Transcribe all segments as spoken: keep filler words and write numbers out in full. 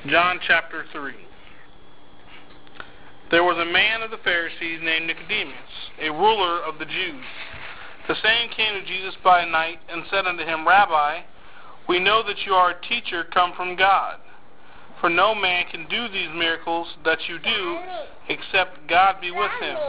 John chapter three. There was a man of the Pharisees named Nicodemus, a ruler of the Jews. The same came to Jesus by night and said unto him, Rabbi, we know that you are a teacher come from God. For no man can do these miracles that you do, except God be with him.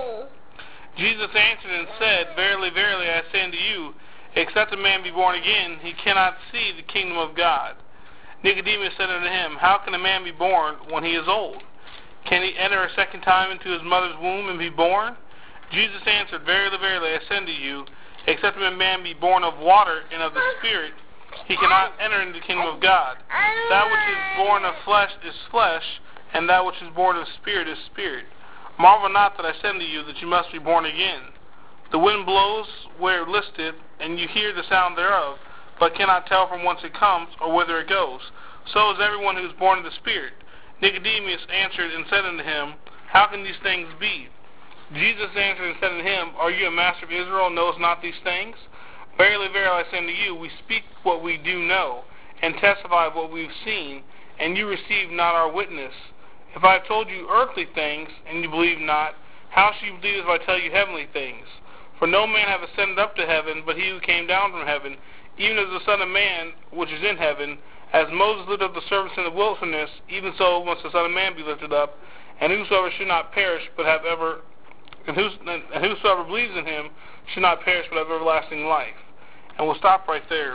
Jesus answered and said, Verily, verily, I say unto you, except a man be born again, he cannot see the kingdom of God. Nicodemus said unto him, How can a man be born when he is old? Can he enter a second time into his mother's womb and be born? Jesus answered, Verily, verily, I say unto you, except a man be born of water and of the Spirit, he cannot enter into the kingdom of God. That which is born of flesh is flesh, and that which is born of spirit is spirit. Marvel not that I said unto you that you must be born again. The wind blows where it listeth, and you hear the sound thereof, but cannot tell from whence it comes or whither it goes. So is everyone who is born of the Spirit. Nicodemus answered and said unto him, How can these things be? Jesus answered and said unto him, Are you a master of Israel, and knowest not these things? Verily, verily, I say unto you, we speak what we do know, and testify of what we have seen, and you receive not our witness. If I have told you earthly things, and you believe not, how shall you believe if I tell you heavenly things? For no man hath ascended up to heaven, but he who came down from heaven, even as the Son of Man which is in heaven. As Moses lifted up the servants in the wilderness, even so must the Son of Man be lifted up, and whosoever should not perish, but have ever, and, whos, and whosoever believes in him should not perish, but have everlasting life. And we'll stop right there.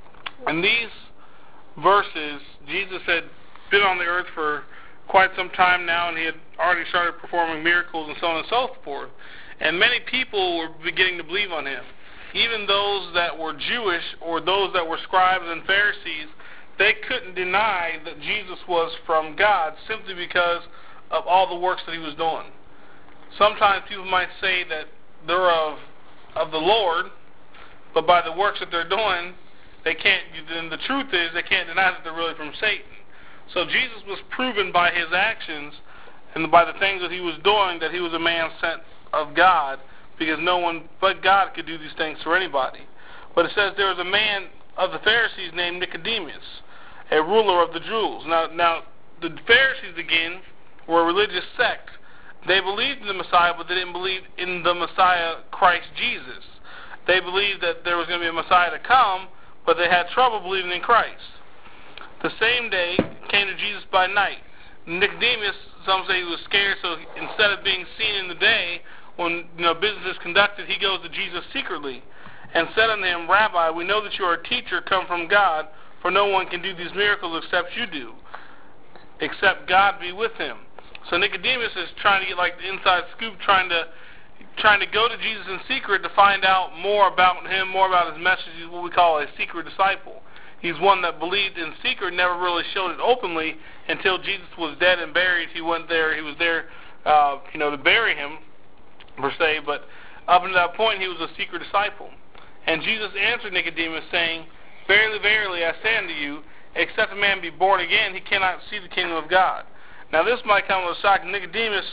In these verses, Jesus had been on the earth for quite some time now, and he had already started performing miracles and so on and so forth. And many people were beginning to believe on him. Even those that were Jewish or those that were scribes and Pharisees, they couldn't deny that Jesus was from God simply because of all the works that he was doing. Sometimes people might say that they're of of the Lord, but by the works that they're doing, they can't. Then the truth is they can't deny that they're really from Satan. So Jesus was proven by his actions and by the things that he was doing that he was a man sent of God, because no one but God could do these things for anybody. But it says there was a man of the Pharisees named Nicodemus, a ruler of the Jews. Now, now the Pharisees, again, were a religious sect. They believed in the Messiah, but they didn't believe in the Messiah, Christ Jesus. They believed that there was going to be a Messiah to come, but they had trouble believing in Christ. The same day came to Jesus by night. Nicodemus, some say he was scared, so instead of being seen in the day, when you know business is conducted, he goes to Jesus secretly and said unto him, Rabbi, we know that you are a teacher come from God, for no one can do these miracles except you do, except God be with him. So Nicodemus is trying to get like the inside scoop, trying to trying to go to Jesus in secret to find out more about him, more about his message. He's what we call a secret disciple. He's one that believed in secret, never really showed it openly until Jesus was dead and buried. He went there, he was there, uh, you know, to bury him, per se, but up until that point, he was a secret disciple. And Jesus answered Nicodemus, saying, Verily, verily, I say unto you, except a man be born again, he cannot see the kingdom of God. Now, this might come as a shock. Nicodemus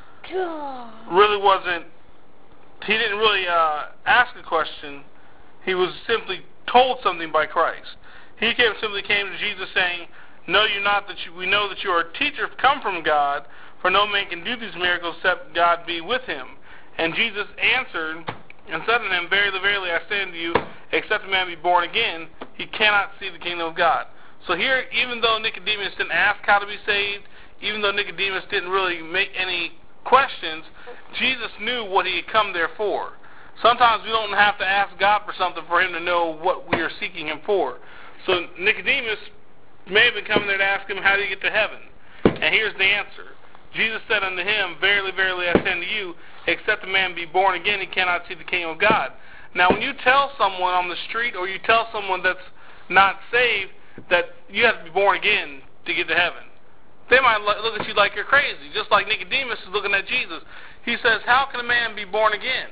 really wasn't, he didn't really uh, ask a question. He was simply told something by Christ. He came, simply came to Jesus saying, Know you not that you, we know that you are a teacher come from God, for no man can do these miracles except God be with him. And Jesus answered and said unto him, Verily, verily, I say unto you, except a man be born again, he cannot see the kingdom of God. So here, even though Nicodemus didn't ask how to be saved, even though Nicodemus didn't really make any questions, Jesus knew what he had come there for. Sometimes we don't have to ask God for something for him to know what we are seeking him for. So Nicodemus may have been coming there to ask him, how do you get to heaven? And here's the answer. Jesus said unto him, Verily, verily, I say unto you, except a man be born again, he cannot see the kingdom of God. Now, when you tell someone on the street or you tell someone that's not saved that you have to be born again to get to heaven, they might look at you like you're crazy, just like Nicodemus is looking at Jesus. He says, how can a man be born again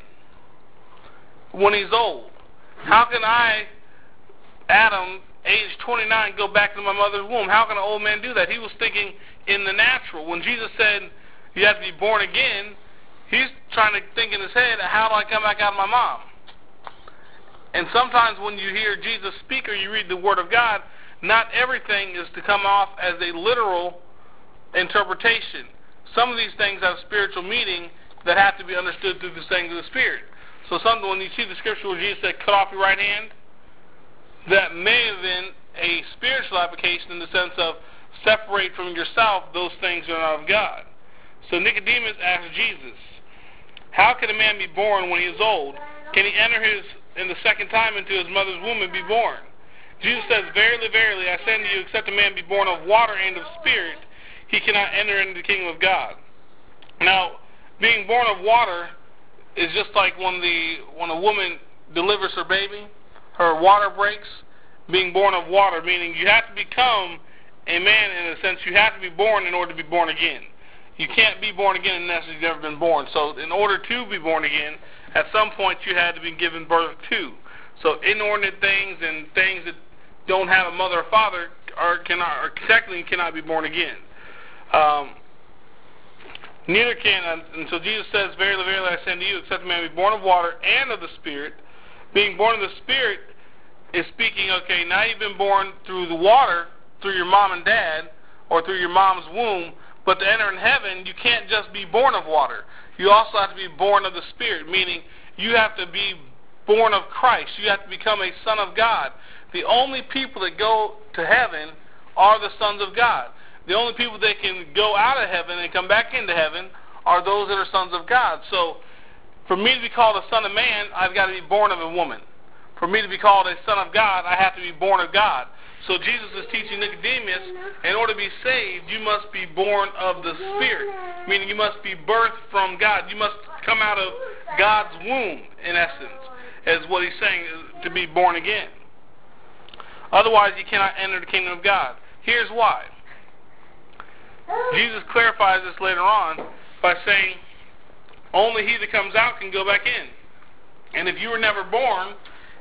when he's old? How can I, Adam, age twenty-nine, go back to my mother's womb? How can an old man do that? He was thinking in the natural. When Jesus said you have to be born again, he's trying to think in his head, how do I come back out of my mom? And sometimes when you hear Jesus speak or you read the Word of God, not everything is to come off as a literal interpretation. Some of these things have spiritual meaning that have to be understood through the things of the Spirit. So something, when you see the scripture where Jesus said, cut off your right hand, that may have been a spiritual application in the sense of separate from yourself those things that are not of God. So Nicodemus asked Jesus, how can a man be born when he is old? Can he enter his in the second time into his mother's womb and be born? Jesus says, verily, verily, I say unto you, except a man be born of water and of spirit, he cannot enter into the kingdom of God. Now, being born of water is just like when the when a woman delivers her baby, her water breaks. Being born of water, meaning you have to become a man in a sense. You have to be born in order to be born again. You can't be born again unless you've never been born. So in order to be born again, at some point you had to be given birth to. So inordinate things and things that don't have a mother or father are cannot or technically cannot be born again. Um, neither can, and so Jesus says, verily, verily, I say unto you, except a man be born of water and of the Spirit. Being born of the Spirit is speaking, okay, now you've been born through the water, through your mom and dad, or through your mom's womb, but to enter in heaven, you can't just be born of water. You also have to be born of the Spirit, meaning you have to be born of Christ. You have to become a son of God. The only people that go to heaven are the sons of God. The only people that can go out of heaven and come back into heaven are those that are sons of God. So for me to be called a son of man, I've got to be born of a woman. For me to be called a son of God, I have to be born of God. So Jesus is teaching Nicodemus, in order to be saved, you must be born of the Spirit, meaning you must be birthed from God. You must come out of God's womb, in essence, is what he's saying, to be born again. Otherwise, you cannot enter the kingdom of God. Here's why. Jesus clarifies this later on by saying, only he that comes out can go back in. And if you were never born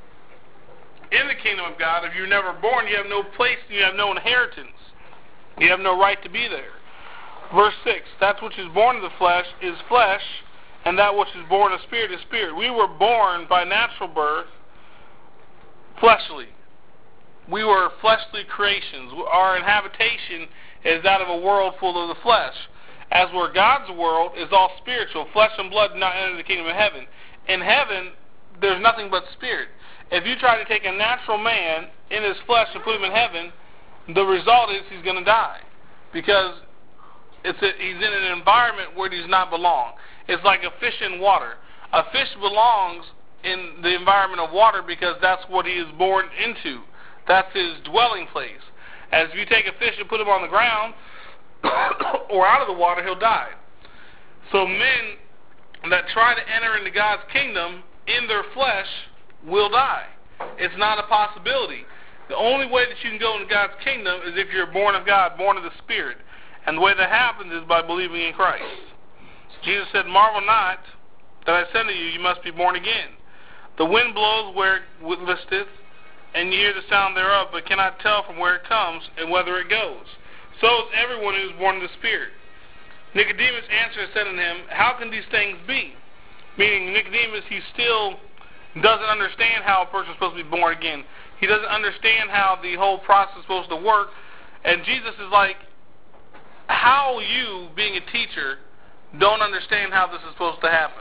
in the kingdom of God, if you're never born, you have no place, you have no inheritance. You have no right to be there. Verse six, that which is born of the flesh is flesh, and that which is born of spirit is spirit. We were born by natural birth, fleshly. We were fleshly creations. Our inhabitation is that of a world full of the flesh. As where God's world is all spiritual, flesh and blood do not enter the kingdom of heaven. In heaven, there's nothing but spirit. If you try to take a natural man in his flesh and put him in heaven, the result is he's going to die. Because it's a, he's in an environment where he does not belong. It's like a fish in water. A fish belongs in the environment of water because that's what he is born into. That's his dwelling place. As if you take a fish and put him on the ground or out of the water, he'll die. So men that try to enter into God's kingdom in their flesh will die. It's not a possibility. The only way that you can go into God's kingdom is if you're born of God, born of the Spirit. And the way that happens is by believing in Christ. Jesus said, marvel not that I said to you, you must be born again. The wind blows where it listeth, and you hear the sound thereof, but cannot tell from where it comes and whither it goes. So is everyone who is born of the Spirit. Nicodemus answered and said unto him, how can these things be? Meaning Nicodemus, he still doesn't understand how a person is supposed to be born again. He doesn't understand how the whole process is supposed to work. And Jesus is like, how you, being a teacher, don't understand how this is supposed to happen?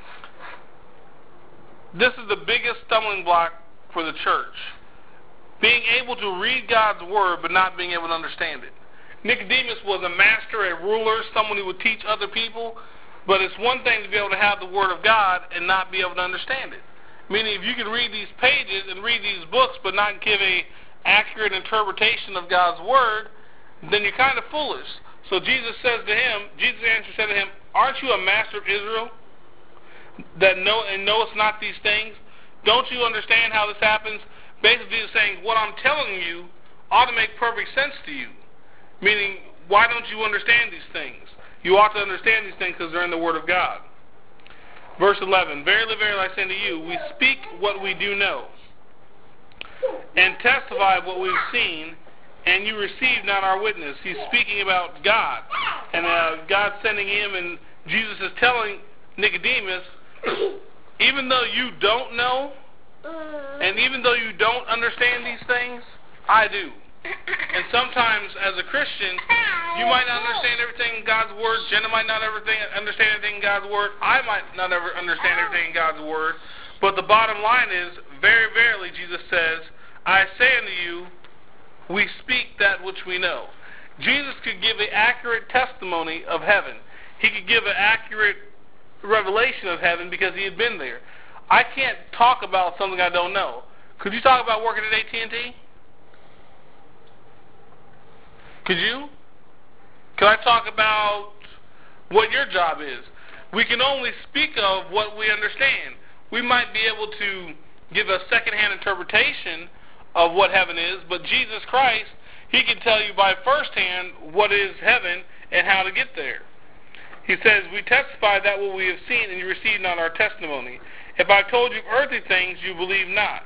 This is the biggest stumbling block for the church. Being able to read God's Word but not being able to understand it. Nicodemus was a master, a ruler, someone who would teach other people, but it's one thing to be able to have the Word of God and not be able to understand it. Meaning if you can read these pages and read these books but not give a accurate interpretation of God's Word, then you're kind of foolish. So Jesus says to him, Jesus answered said to him, aren't you a master of Israel that know and knowest not these things? Don't you understand how this happens? Basically Jesus is saying, what I'm telling you ought to make perfect sense to you. Meaning, why don't you understand these things? You ought to understand these things because they're in the Word of God. Verse eleven, verily, verily, I say unto you, we speak what we do know, and testify of what we've seen, and you receive not our witness. He's speaking about God, and uh, God sending him, and Jesus is telling Nicodemus, even though you don't know, and even though you don't understand these things, I do. And sometimes as a Christian, You might not understand everything in God's Word. Jenna might not everything, understand everything in God's Word. I might not ever understand everything in God's Word. But the bottom line is, very verily, Jesus says, I say unto you, we speak that which we know. Jesus could give an accurate testimony of heaven. He could give an accurate revelation of heaven because he had been there. I can't talk about something I don't know. Could you talk about working at A T and T? Could you? Could I talk about what your job is? We can only speak of what we understand. We might be able to give a second-hand interpretation of what heaven is, but Jesus Christ, he can tell you by first-hand what is heaven and how to get there. He says, we testify that what we have seen, and you receive not our testimony. If I told you earthly things, you believe not.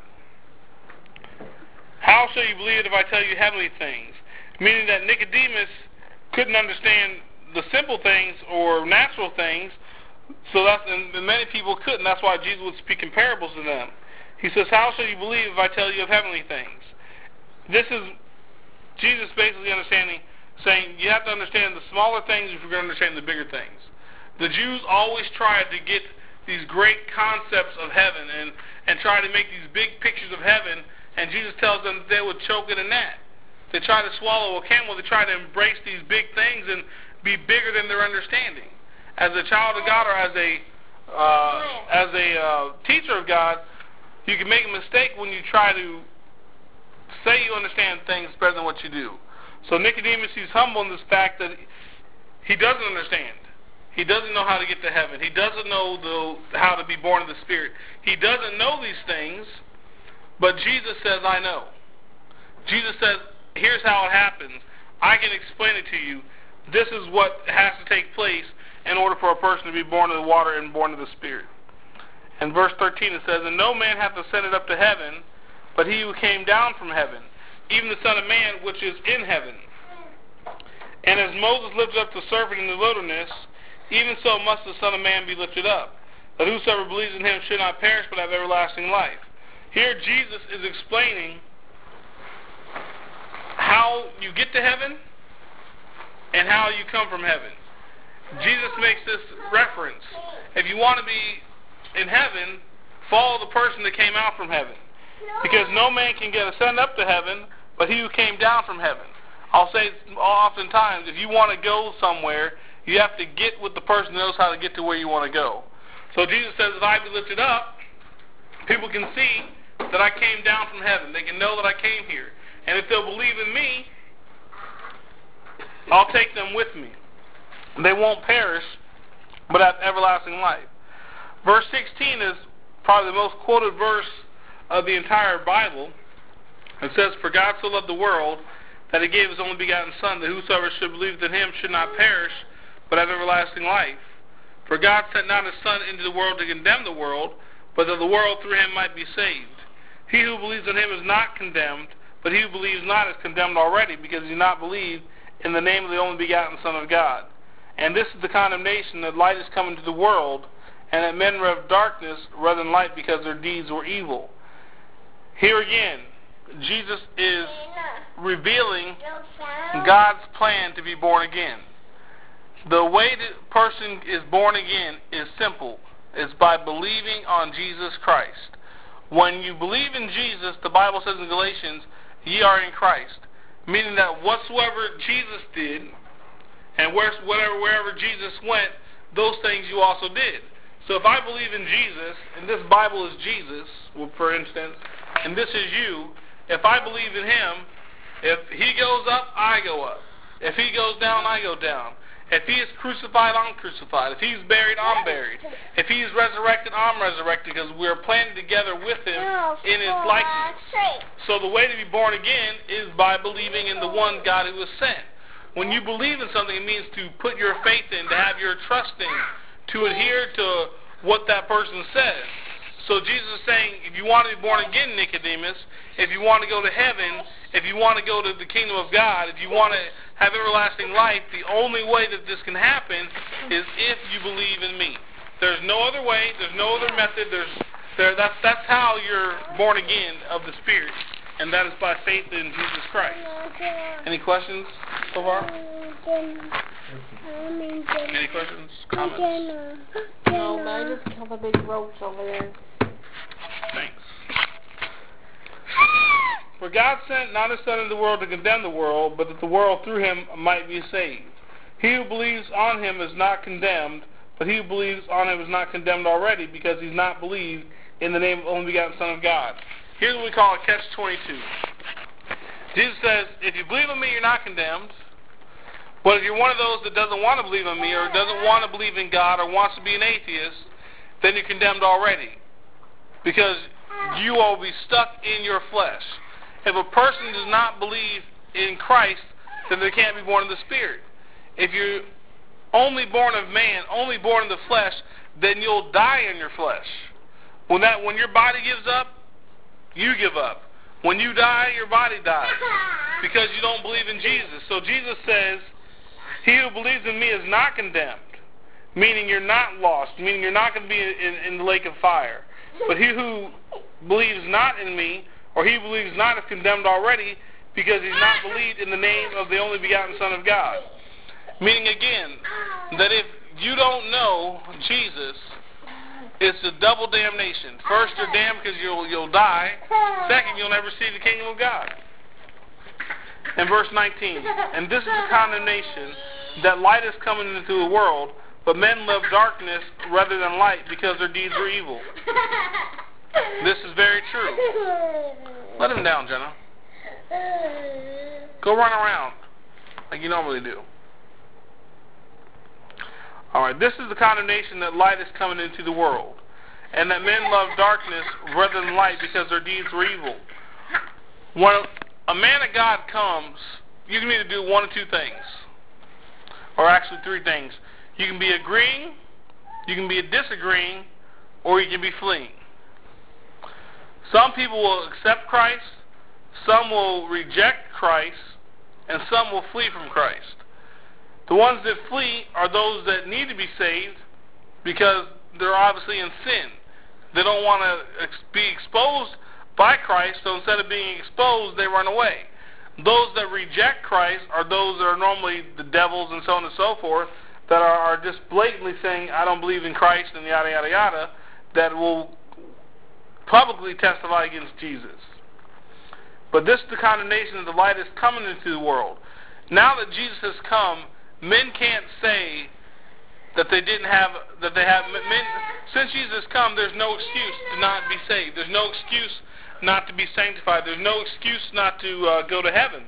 How shall you believe it if I tell you heavenly things? Meaning that Nicodemus couldn't understand the simple things or natural things, so that's, and many people couldn't. That's why Jesus would speak in parables to them. He says, how shall you believe if I tell you of heavenly things? This is Jesus basically understanding, saying you have to understand the smaller things if you're going to understand the bigger things. The Jews always tried to get these great concepts of heaven and, and try to make these big pictures of heaven, and Jesus tells them that they would choke in a gnat. They try to swallow a camel. They try to embrace these big things and be bigger than their understanding. As a child of God or as a uh, as a uh, teacher of God, you can make a mistake when you try to say you understand things better than what you do. So Nicodemus, he's humble in this fact that he doesn't understand. He doesn't know how to get to heaven. He doesn't know the, how to be born of the Spirit. He doesn't know these things, but Jesus says, I know. Jesus says, here's how it happens. I can explain it to you. This is what has to take place in order for a person to be born of the water and born of the Spirit. In verse thirteen it says, and no man hath ascended up to heaven, but he who came down from heaven, even the Son of Man which is in heaven. And as Moses lifted up the serpent in the wilderness, even so must the Son of Man be lifted up, that whosoever believes in him should not perish but have everlasting life. Here Jesus is explaining how you get to heaven and how you come from heaven. Jesus makes this reference. If you want to be in heaven, follow the person that came out from heaven. Because no man can get ascend up to heaven, but he who came down from heaven. I'll say oftentimes, if you want to go somewhere, you have to get with the person who knows how to get to where you want to go. So Jesus says, if I be lifted up, people can see that I came down from heaven. They can know that I came here. And if they'll believe in me, I'll take them with me. They won't perish, but have everlasting life. Verse sixteen is probably the most quoted verse of the entire Bible. It says, for God so loved the world that he gave his only begotten Son, that whosoever should believe in him should not perish, but have everlasting life. For God sent not his Son into the world to condemn the world, but that the world through him might be saved. He who believes in him is not condemned, but he who believes not is condemned already, because he did not believe in the name of the only begotten Son of God. And this is the condemnation, that light is come into the world, and that men were of darkness rather than light, because their deeds were evil. Here again, Jesus is revealing God's plan to be born again. The way the person is born again is simple. It's by believing on Jesus Christ. When you believe in Jesus, the Bible says in Galatians, ye are in Christ. Meaning that whatsoever Jesus did, and wherever, wherever Jesus went, those things you also did. So if I believe in Jesus, and this Bible is Jesus, for instance, and this is you, if I believe in him, if he goes up, I go up. If he goes down, I go down. If he is crucified, I'm crucified. If he's buried, I'm buried. If he's resurrected, I'm resurrected, because we're planted together with him in his likeness. So the way to be born again is by believing in the one God who was sent. When you believe in something, it means to put your faith in, to have your trust in, to adhere to what that person says. So Jesus is saying, if you want to be born again, Nicodemus, if you want to go to heaven, if you want to go to the kingdom of God, if you want to have everlasting life, the only way that this can happen is if you believe in me. There's no other way. There's no other method. There's there. That's that's how you're born again of the Spirit, and that is by faith in Jesus Christ. Any questions? so far? Any questions, comments? No, but I just killed a big roach over there. Thanks. For God sent not his Son into the world to condemn the world, but that the world through him might be saved. He who believes on him is not condemned, but he who believes on him is not condemned already, because he's not believed in the name of the only begotten Son of God. Here's what we call a catch twenty-two. Jesus says, if you believe in me, you're not condemned. But if you're one of those that doesn't want to believe in me, or doesn't want to believe in God, or wants to be an atheist, then you're condemned already. Because you will be stuck in your flesh. If a person does not believe in Christ, then they can't be born of the Spirit. If you're only born of man, only born of the flesh, then you'll die in your flesh. When that, when your body gives up, you give up. When you die, your body dies, because you don't believe in Jesus. So Jesus says, he who believes in me is not condemned, meaning you're not lost, meaning you're not going to be in, in the lake of fire. But he who believes not in me, or he who believes not, is condemned already, because he's not believed in the name of the only begotten Son of God. Meaning again, that if you don't know Jesus, it's a double damnation. First, you're damned because you'll, you'll die. Second, you'll never see the kingdom of God. And verse nineteen, and this is the condemnation, that light is coming into the world, but men love darkness rather than light, because their deeds were evil. This is very true. Let him down, Jenna. Go run around like you normally do. Alright, this is the condemnation, that light is coming into the world, and that men love darkness rather than light, because their deeds were evil. When a man of God comes, you can either do one of two things, or actually three things. You can be agreeing, you can be disagreeing, or you can be fleeing. Some people will accept Christ, some will reject Christ, and some will flee from Christ. The ones that flee are those that need to be saved, because they're obviously in sin. They don't want to ex- be exposed by Christ, so instead of being exposed, they run away. Those that reject Christ are those that are normally the devils and so on and so forth, that are, are just blatantly saying, I don't believe in Christ, and yada, yada, yada, that will publicly testify against Jesus. But this is the condemnation, that the light is coming into the world. Now that Jesus has come, men can't say that they didn't have, that they have, men, since Jesus has come, there's no excuse to not be saved. There's no excuse not to be sanctified. There's no excuse not to uh, go to heaven.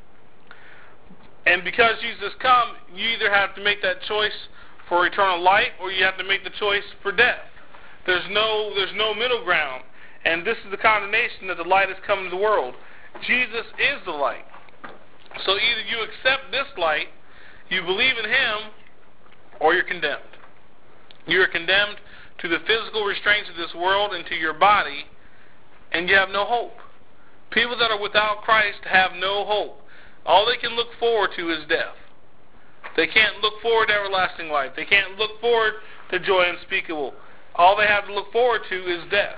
And because Jesus has come, you either have to make that choice for eternal life, or you have to make the choice for death. There's no, there's no middle ground. And this is the condemnation, that the light has come into the world. Jesus is the light. So either you accept this light, you believe in him, or you're condemned. You are condemned to the physical restraints of this world and to your body, and you have no hope. People that are without Christ have no hope. All they can look forward to is death. They can't look forward to everlasting life. They can't look forward to joy unspeakable. All they have to look forward to is death.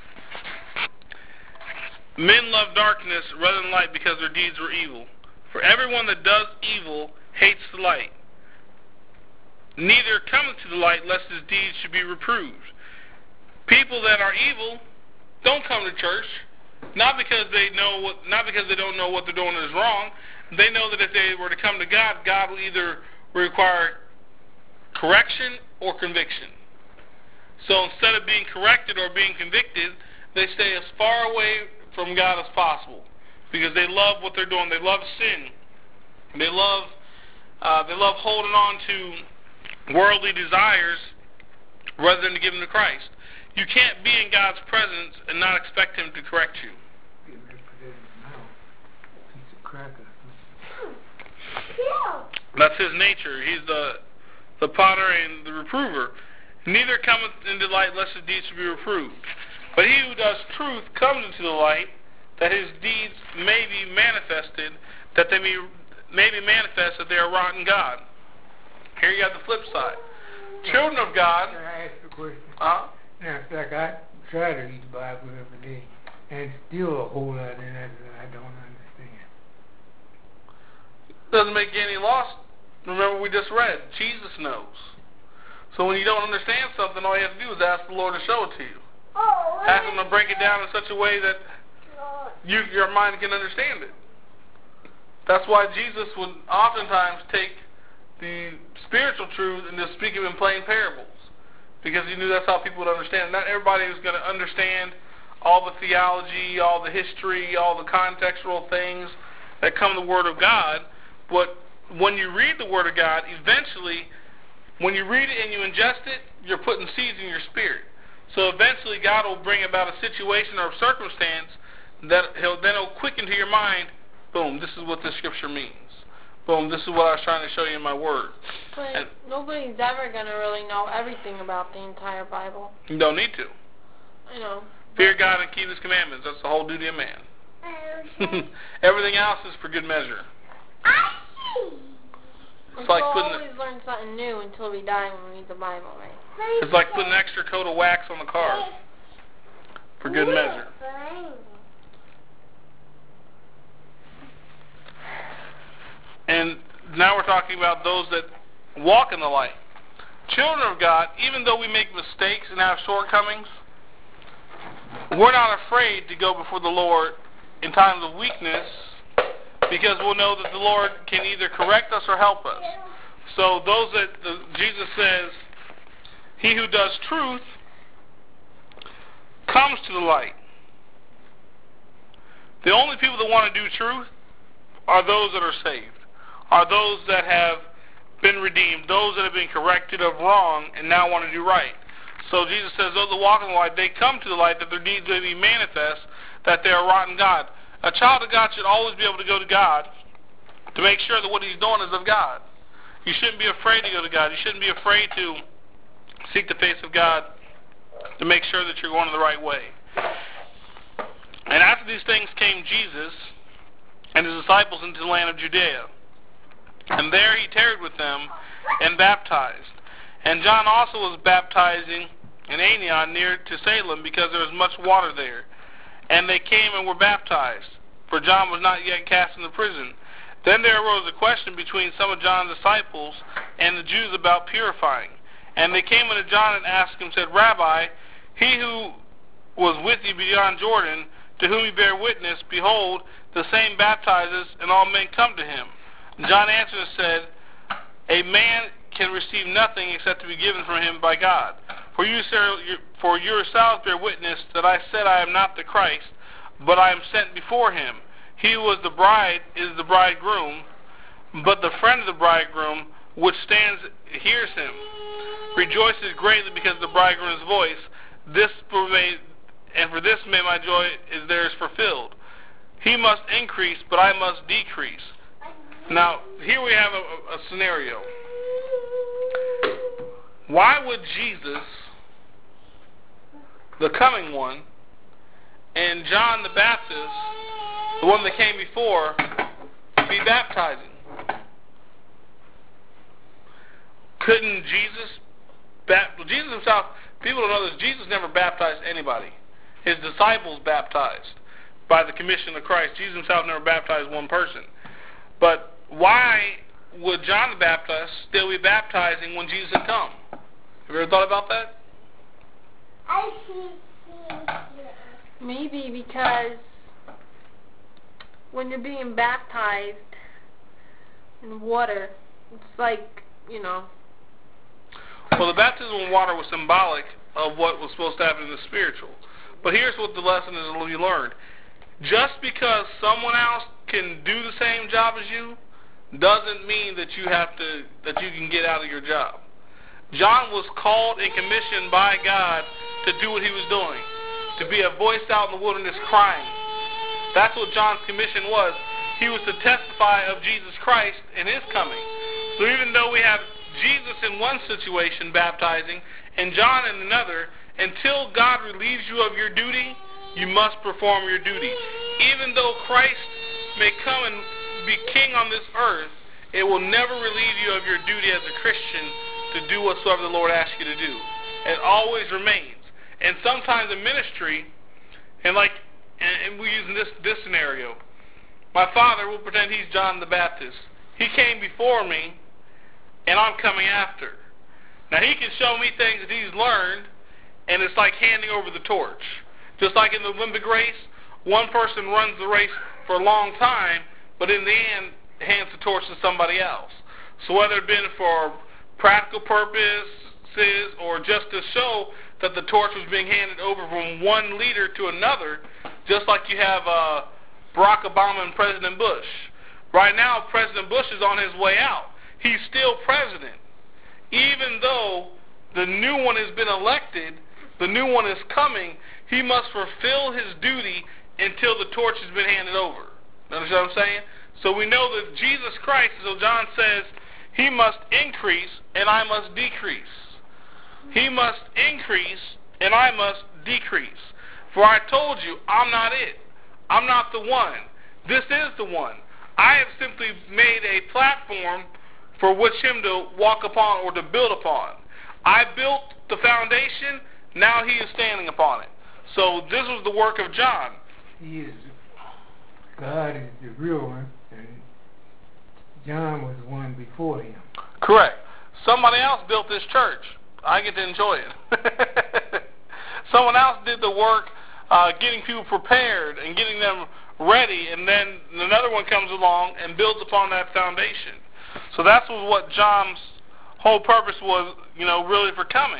Men love darkness rather than light, because their deeds were evil. For everyone that does evil hates the light, neither cometh to the light, lest his deeds should be reproved. People that are evil don't come to church, not because they know what, not because they don't know what they're doing is wrong. They know that if they were to come to God, God will either require correction or conviction. So instead of being corrected or being convicted, they stay as far away from God as possible, because they love what they're doing. They love sin. They love uh, they love holding on to worldly desires rather than to give them to Christ. You can't be in God's presence and not expect him to correct you. That's his nature. He's the the potter and the reprover. Neither cometh into light, lest his deeds should be reproved. But he who does truth comes into the light, that his deeds may be manifested, that they may, may be manifest that they are wrought in God. Here you got the flip side. Children of God. Can I ask a question? Uh-huh. Now, it's like I try to read the Bible every day, and still a whole lot in it that I don't understand. doesn't make you any lost. Remember we just read, Jesus knows. So when you don't understand something, all you have to do is ask the Lord to show it to you. Ask Him to break it down in such a way that you, your mind can understand it. That's why Jesus would oftentimes take the spiritual truth and just speak it in plain parables, because He knew that's how people would understand. Not everybody was going to understand all the theology, all the history, all the contextual things that come to the Word of God, but when you read the Word of God, eventually, when you read it and you ingest it, you're putting seeds in your spirit. So eventually God will bring about a situation or a circumstance that he'll then will quicken to your mind, boom, this is what this scripture means. Boom, this is what I was trying to show you in my word. But and nobody's ever going to really know everything about the entire Bible. You don't need to. I know. Fear God and keep His commandments. That's the whole duty of man. Everything else is for good measure. It's like we'll putting always a, learn something new until we die when we read the Bible, right? It's like putting an extra coat of wax on the car for good measure. And now we're talking about those that walk in the light. Children of God, even though we make mistakes and have shortcomings, we're not afraid to go before the Lord in times of weakness, because we'll know that the Lord can either correct us or help us. So those that the, Jesus says, he who does truth comes to the light. The only people that want to do truth are those that are saved, are those that have been redeemed, those that have been corrected of wrong and now want to do right. So Jesus says, those that walk in the light, they come to the light that their deeds may be manifest, that they are wrought in God. A child of God should always be able to go to God to make sure that what he's doing is of God. You shouldn't be afraid to go to God. You shouldn't be afraid to seek the face of God to make sure that you're going the right way. And after these things came Jesus and his disciples into the land of Judea. And there he tarried with them and baptized. And John also was baptizing in Aenon near to Salem, because there was much water there. And they came and were baptized, for John was not yet cast into prison. Then there arose a question between some of John's disciples and the Jews about purifying. And they came unto John and asked him, said, Rabbi, he who was with you beyond Jordan, to whom you bear witness, behold, the same baptizes, and all men come to him. John answered and said, a man can receive nothing except to be given from him by God. For you, sir, for yourselves bear witness that I said I am not the Christ, but I am sent before him. He who was the bride is the bridegroom, but the friend of the bridegroom, which stands, hears him, rejoices greatly because of the bridegroom's voice. This for may, and for this may my joy is theirs fulfilled. He must increase, but I must decrease. Now, here we have a, a scenario. Why would Jesus, the coming one, and John the Baptist, the one that came before, be baptizing? Couldn't Jesus, well, Jesus himself, people don't know this, Jesus never baptized anybody. His disciples baptized by the commission of Christ. Jesus himself never baptized one person. But why would John the Baptist still be baptizing when Jesus had come? Have you ever thought about that? Maybe because when you're being baptized in water, it's like, you know. Well, the baptism in water was symbolic of what was supposed to happen in the spiritual. But here's what the lesson is that we learned. Just because someone else can do the same job as you doesn't mean that you have to, that you can get out of your job. John was called and commissioned by God to do what he was doing, to be a voice out in the wilderness crying. That's what John's commission was. He was to testify of Jesus Christ and his coming. So even though we have Jesus in one situation baptizing and John in another, until God relieves you of your duty, you must perform your duty. Even though Christ may come and be king on this earth, it will never relieve you of your duty as a Christian to do whatsoever the Lord asks you to do. It always remains. And sometimes in ministry, and like, and we're using this, this scenario, my father, will pretend he's John the Baptist. he came before me, and I'm coming after. Now, he can show me things that he's learned, and it's like handing over the torch. Just like in the Olympic race, one person runs the race for a long time, but in the end, hands the torch to somebody else. So whether it been for practical purposes or just to show that the torch was being handed over from one leader to another, just like you have uh, Barack Obama and President Bush. Right now, President Bush is on his way out. He's still president. Even though the new one has been elected, the new one is coming, he must fulfill his duty until the torch has been handed over. Understand what I'm saying? So we know that Jesus Christ, so John says, he must increase and I must decrease. He must increase and I must decrease. For I told you, I'm not it. I'm not the one. This is the one. I have simply made a platform for which him to walk upon or to build upon. I built the foundation, now he is standing upon it. So this was the work of John. He is, God is the real one, and John was the one before him. Correct. Somebody else built this church. I get to enjoy it. Someone else did the work uh, getting people prepared and getting them ready, and then another one comes along and builds upon that foundation. So that's what John's whole purpose was, you know, really for coming.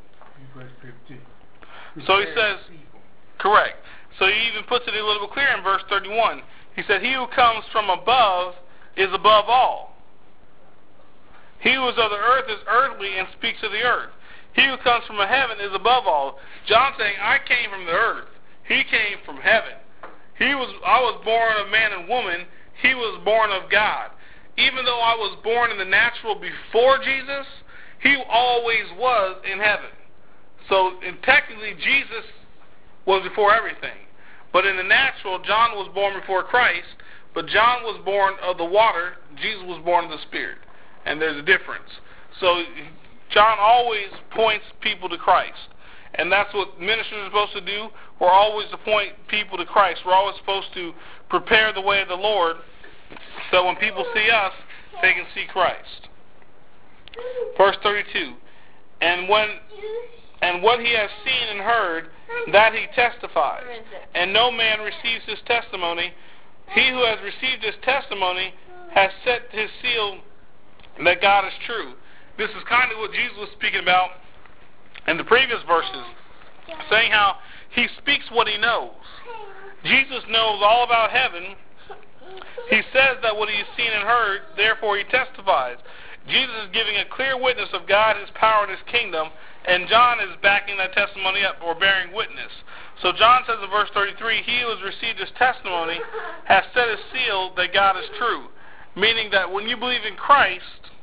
So he says, correct. So he even puts it a little bit clearer in verse thirty-one. He said, he who comes from above is above all. He who is of the earth is earthly and speaks of the earth. He who comes from heaven is above all. John saying, I came from the earth. He came from heaven. He was, I was born of man and woman. He was born of God. Even though I was born in the natural before Jesus, he always was in heaven. So and technically, Jesus was before everything. But in the natural, John was born before Christ, but John was born of the water, Jesus was born of the Spirit. And there's a difference. So John always points people to Christ. And that's what ministers are supposed to do. We're always to point people to Christ. We're always supposed to prepare the way of the Lord so when people see us, they can see Christ. Verse thirty-two. And when and what he has seen and heard, that he testifies. And no man receives his testimony. He who has received his testimony has set his seal that God is true. This is kind of what Jesus was speaking about in the previous verses, saying how he speaks what he knows. Jesus knows all about heaven. He says that what he has seen and heard, therefore he testifies. Jesus is giving a clear witness of God, his power, and his kingdom, and John is backing that testimony up or bearing witness. So John says in verse thirty-three, he who has received his testimony has set his seal that God is true. Meaning that when you believe in Christ,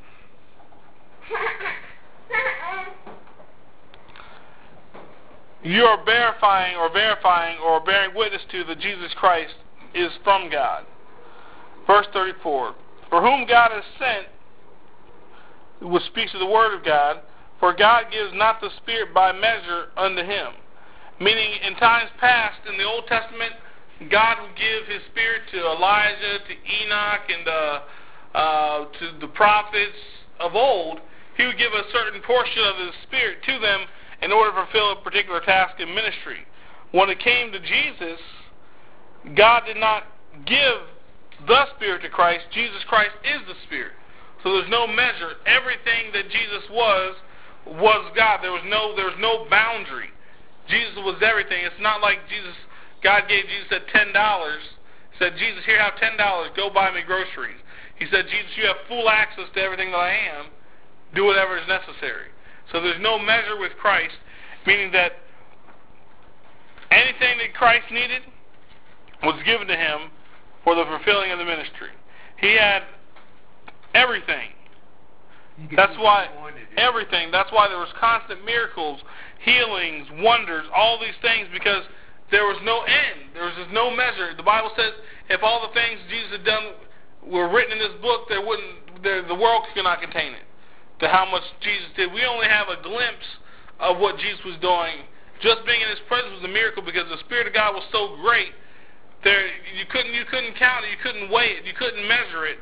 you are verifying or verifying or bearing witness to that Jesus Christ is from God. Verse thirty-four, for whom God has sent, which speaks of the word of God, for God gives not the Spirit by measure unto him. Meaning in times past, in the Old Testament, God would give his Spirit to Elijah, to Enoch, and uh, uh, to the prophets of old. He would give a certain portion of his Spirit to them in order to fulfill a particular task in ministry. When it came to Jesus, God did not give the Spirit to Christ. Jesus Christ is the Spirit. So there's no measure. Everything that Jesus was, was God. There was no, there was no boundary. Jesus was everything. It's not like Jesus, God gave Jesus said ten dollars. He said, Jesus, here, have ten dollars. Go buy me groceries. He said, Jesus, you have full access to everything that I am. Do whatever is necessary. So there's no measure with Christ, meaning that anything that Christ needed was given to him for the fulfilling of the ministry. He had everything. That's why everything. That's why there was constant miracles, healings, wonders, all these things, because there was no end. There was just no measure. The Bible says if all the things Jesus had done were written in this book, there wouldn't, there, the world could not contain it. To how much Jesus did. We only have a glimpse of what Jesus was doing. Just being in his presence was a miracle because the Spirit of God was so great. There, you couldn't, you couldn't count it. You couldn't weigh it. You couldn't measure it.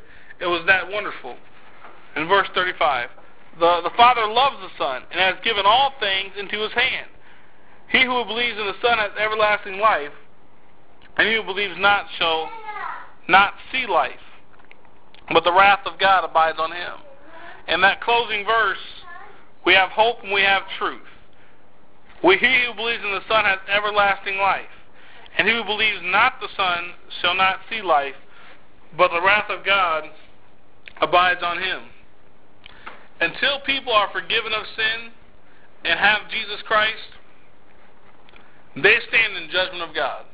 it was that wonderful. In verse thirty-five, the, the Father loves the Son and has given all things into his hand. He who believes in the Son has everlasting life, and he who believes not shall not see life, but the wrath of God abides on him. In that closing verse, we have hope and we have truth. We, he who believes in the Son has everlasting life, and he who believes not the Son shall not see life, but the wrath of God abides on him. Until people are forgiven of sin and have Jesus Christ, they stand in judgment of God.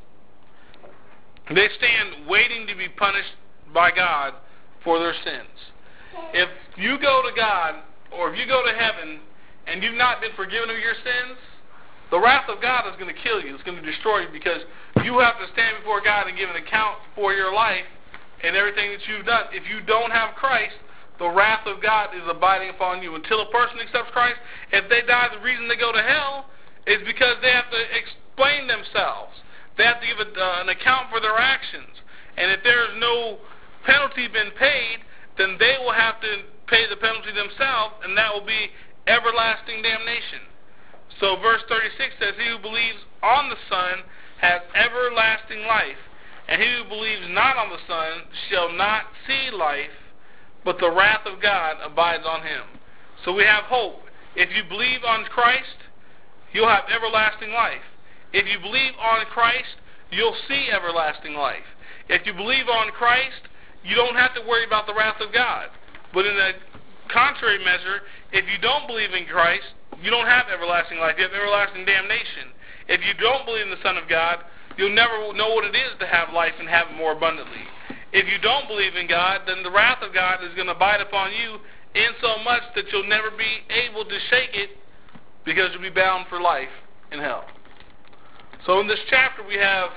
They stand waiting to be punished by God for their sins. If you go to God, or if you go to heaven, and you've not been forgiven of your sins, the wrath of God is going to kill you. It's going to destroy you, because you have to stand before God and give an account for your life and everything that you've done. If you don't have Christ, the wrath of God is abiding upon you. Until a person accepts Christ, if they die, the reason they go to hell is because they have to explain themselves. They have to give a, uh, an account for their actions. And if there is no penalty been paid, then they will have to pay the penalty themselves, and that will be everlasting damnation. So verse thirty-six says, he who believes on the Son has everlasting life, and he who believes not on the Son shall not see life, but the wrath of God abides on him. So we have hope. If you believe on Christ, you'll have everlasting life. If you believe on Christ, you'll see everlasting life. If you believe on Christ, you don't have to worry about the wrath of God. But in a contrary measure, if you don't believe in Christ, you don't have everlasting life. You have everlasting damnation. If you don't believe in the Son of God, you'll never know what it is to have life and have it more abundantly. If you don't believe in God, then the wrath of God is going to abide upon you in so much that you'll never be able to shake it, because you'll be bound for life in hell. So in this chapter we have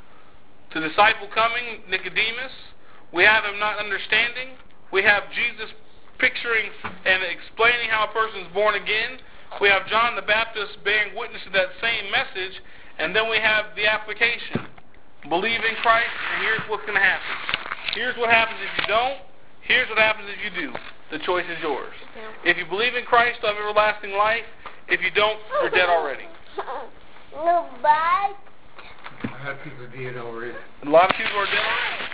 the disciple coming, Nicodemus. We have him not understanding. We have Jesus picturing and explaining how a person is born again. We have John the Baptist bearing witness to that same message. And then we have the application. Believe in Christ, and here's what's going to happen. Here's what happens if you don't. Here's what happens if you do. The choice is yours. If you believe in Christ, you'll have everlasting life. If you don't, you're dead already. A lot of people did already. A lot of people are dead already.